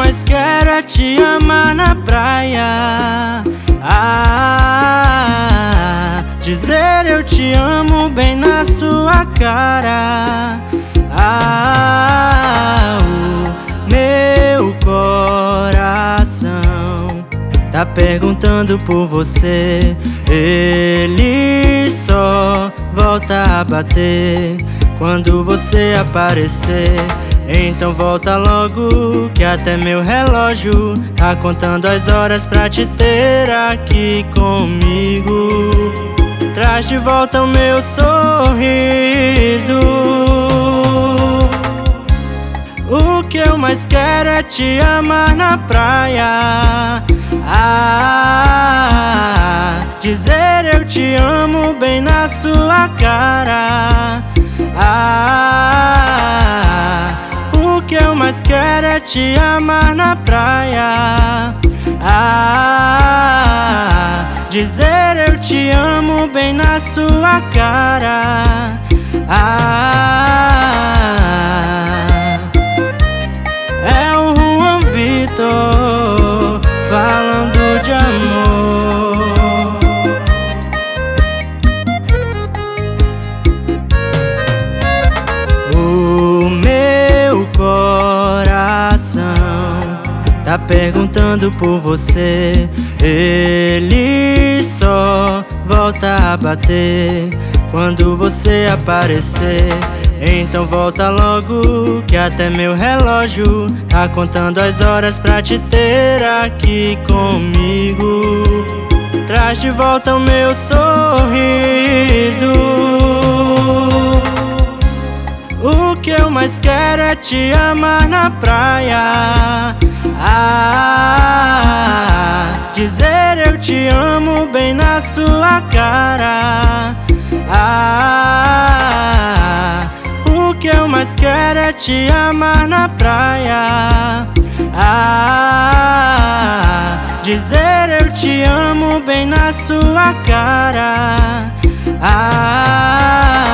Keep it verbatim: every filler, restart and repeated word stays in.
mais quero é te amar na praia. Ah, dizer eu te amo bem na sua cara. Ah, o meu coração tá perguntando por você. Ele só volta a bater quando você aparecer. Então volta logo, que até meu relógio tá contando as horas pra te ter aqui comigo. Traz de volta o meu sorriso. O que eu mais quero é te amar na praia. Ah, dizer eu te amo bem na sua cara. Ah, o que eu mais quero é te amar na praia. Ah, dizer eu te amo bem na sua cara. Ah, é o Juan Vitor falando de amor. O meu coração tá perguntando por você. Ele só volta a bater quando você aparecer. Então volta logo, que até meu relógio tá contando as horas pra te ter aqui comigo. Traz de volta o meu sorriso. O que eu mais quero é te amar na praia. Ah, dizer eu te amo bem na sua cara. Ah, o que eu mais quero é te amar na praia. Ah, dizer eu te amo bem na sua cara. Ah,